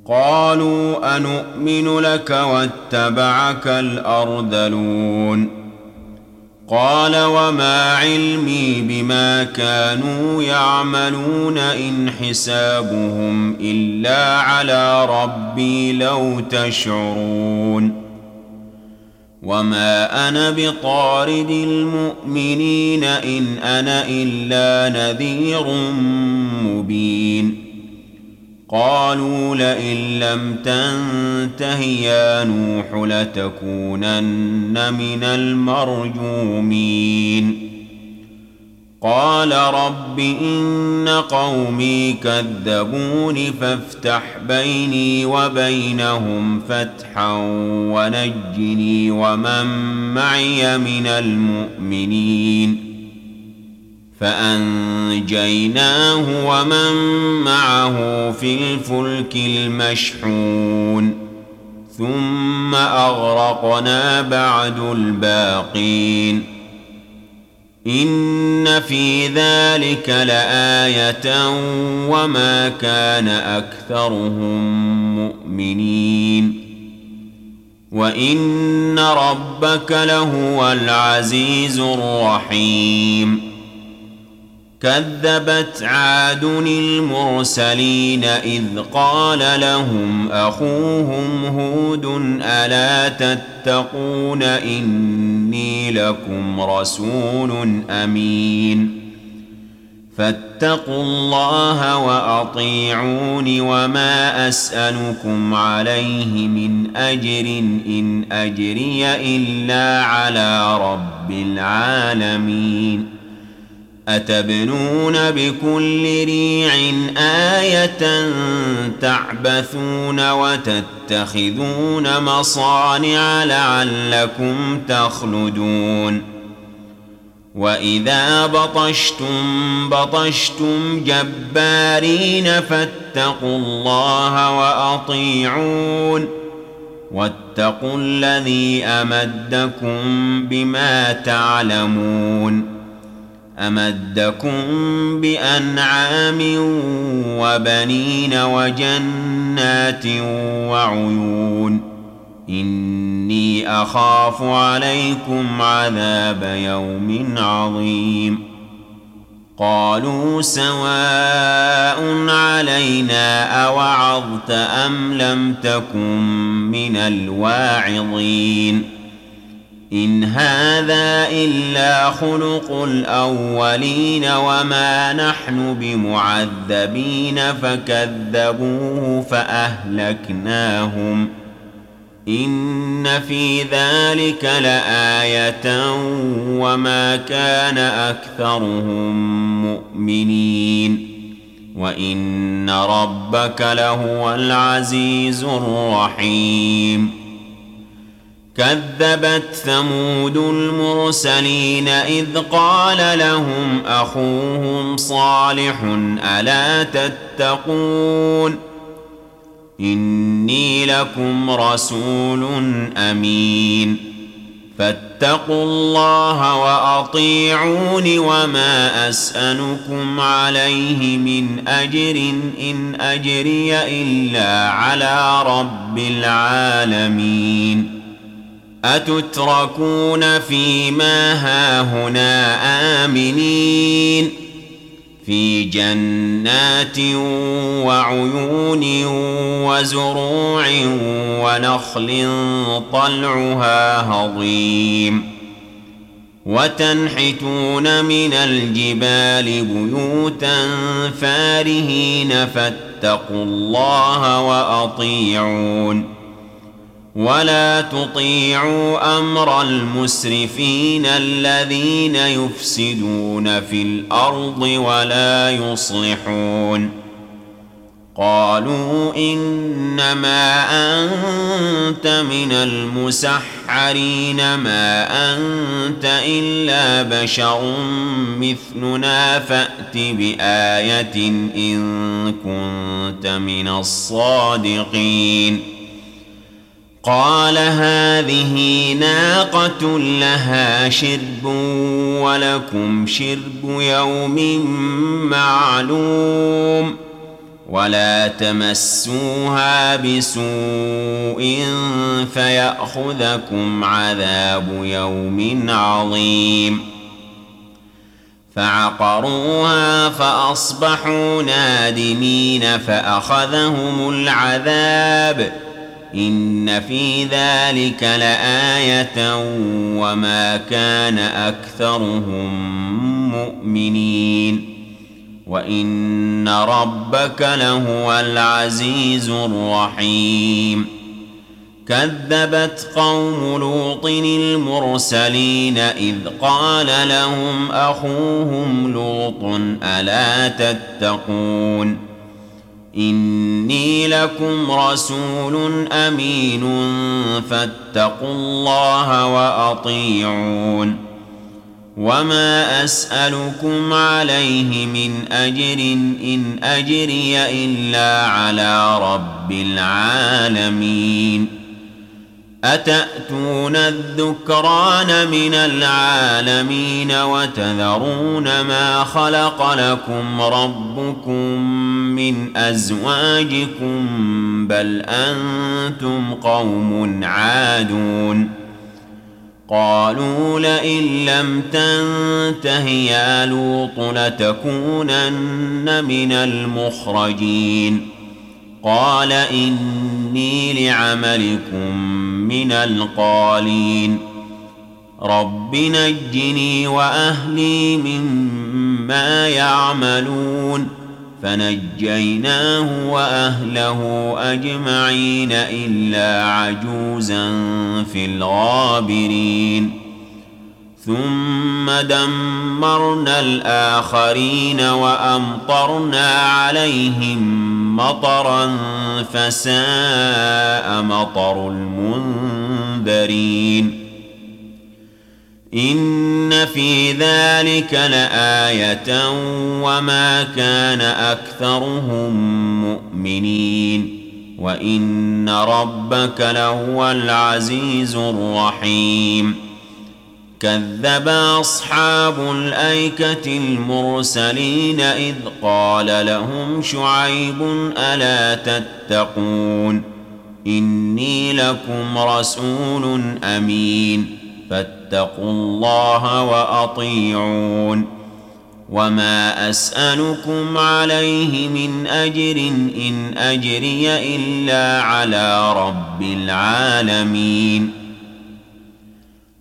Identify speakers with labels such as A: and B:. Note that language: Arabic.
A: قالوا أنؤمن لك واتبعك الأرذلون قال وما علمي بما كانوا يعملون إن حسابهم إلا على ربي لو تشعرون وما أنا بطارد المؤمنين إن أنا إلا نذير مبين قالوا لئن لم تنته يا نوح لتكونن من المرجومين قال رب إن قومي كذبون فافتح بيني وبينهم فتحا ونجني ومن معي من المؤمنين فأنجيناه ومن معه في الفلك المشحون ثم أغرقنا بعد الباقين إن في ذلك لآية وما كان أكثرهم مؤمنين وإن ربك لهو العزيز الرحيم كذبت عاد المرسلين إذ قال لهم أخوهم هود ألا تتقون إني لكم رسول أمين فاتقوا الله وأطيعون وما أسألكم عليه من أجر إن أجري إلا على رب العالمين أتبنون بكل ريع آية تعبثون وتتخذون مصانع لعلكم تخلدون وإذا بطشتم جبارين فاتقوا الله وأطيعون واتقوا الذي أمدكم بما تعلمون أمدكم بأنعام وبنين وجنات وعيون إني أخاف عليكم عذاب يوم عظيم قالوا سواء علينا أوعظت أم لم تكن من الواعظين إن هذا إلا خلق الأولين وما نحن بمعذبين فكذبوه فأهلكناهم إن في ذلك لآية وما كان أكثرهم مؤمنين وإن ربك لهو العزيز الرحيم كذبت ثمود المرسلين إذ قال لهم أخوهم صالح ألا تتقون إني لكم رسول أمين فاتقوا الله وأطيعون وما أسألكم عليه من أجر إن أجري إلا على رب العالمين أتتركون فيما هاهنا آمنين في جنات وعيون وزروع ونخل طلعها هضيم وتنحتون من الجبال بيوتا فارهين فاتقوا الله وأطيعون ولا تطيعوا أمر المسرفين الذين يفسدون في الأرض ولا يصلحون قالوا إنما أنت من المسحرين ما أنت إلا بشر مثلنا فأت بآية إن كنت من الصادقين قال هذه ناقة لها شرب ولكم شرب يوم معلوم ولا تمسوها بسوء فيأخذكم عذاب يوم عظيم فعقروها فأصبحوا نادمين فأخذهم العذاب إن في ذلك لآية وما كان أكثرهم مؤمنين وإن ربك لهو العزيز الرحيم كذبت قوم لوط المرسلين إذ قال لهم أخوهم لوط ألا تتقون إني لكم رسول أمين فاتقوا الله وأطيعون وما أسألكم عليه من أجر إن أجري إلا على رب العالمين أتأتون الذكران من العالمين وتذرون ما خلق لكم ربكم من أزواجكم بل أنتم قوم عادون قالوا لئن لم تنته يا لوط لتكونن من المخرجين قال إني لعملكم من القالين رب نجني وأهلي مما يعملون فنجيناه وأهله أجمعين إلا عجوزا في الغابرين ثم دمرنا الآخرين وأمطرنا عليهم مطرا فساء مطر المنذرين إن في ذلك لآية وما كان أكثرهم مؤمنين وإن ربك لهو العزيز الرحيم كذب أصحاب الأيكة المرسلين إذ قال لهم شعيب ألا تتقون إني لكم رسول أمين فاتقوا الله وأطيعون وما أسألكم عليه من أجر إن أجري إلا على رب العالمين